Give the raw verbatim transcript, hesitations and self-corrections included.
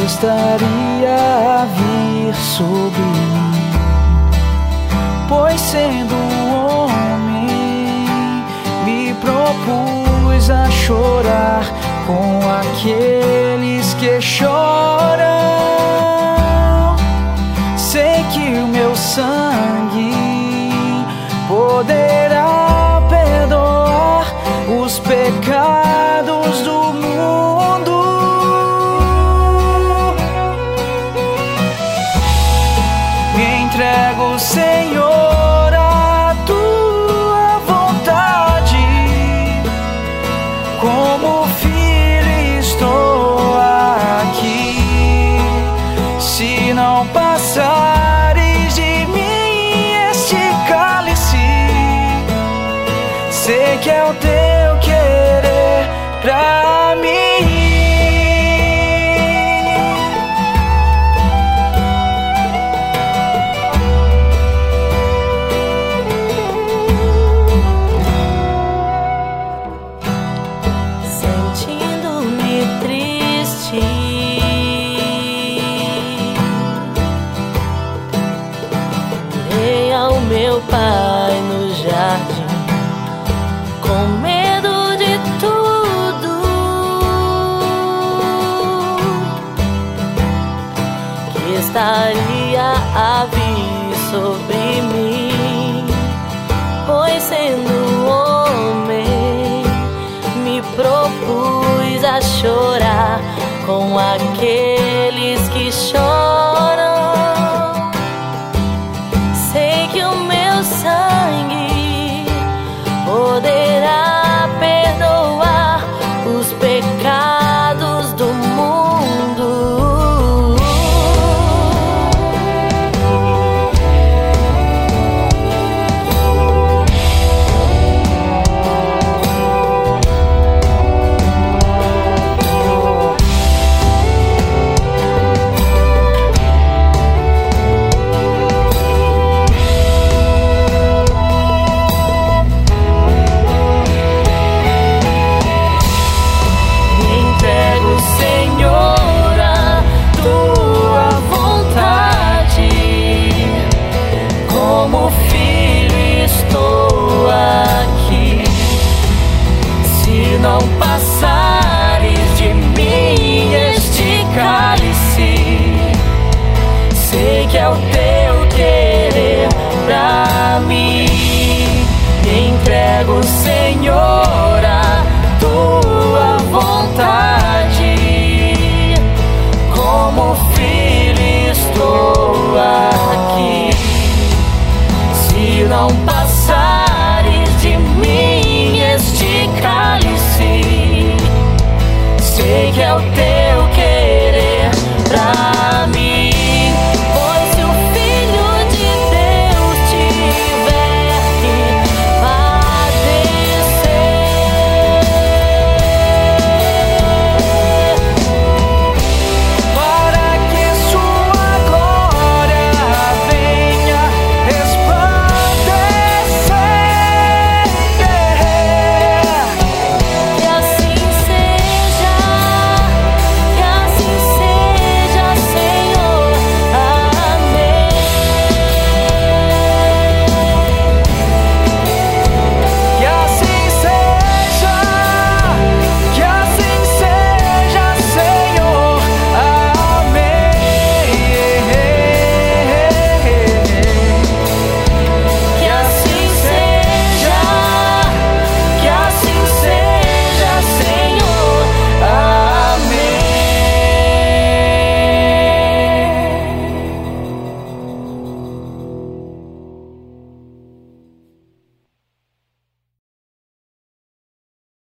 estaria a vir sobre mim, pois sendo homem me propus a chorar com aqueles que choram. Sei que o meu sangue poderá perdoar os pecados do mundo. Me entrego, Senhor, à tua vontade. Como filho estou aqui. Se não passares de mim este cálice, sei que é o teu querer pra mim. Sentindo-me triste, orei ao meu Pai no jardim, com medo de tudo que estaria a vir sobre mim, pois sendo homem me propus a chorar com aqueles que choram. Sei que o meu sangue poderá perdoar os pecados do mundo. Não passares de mim este cálice, sei que é o teu querer pra mim. Me entrego, Senhor, à tua vontade. Como filho estou aqui. Se não passares de mim este cálice, sei que é o teu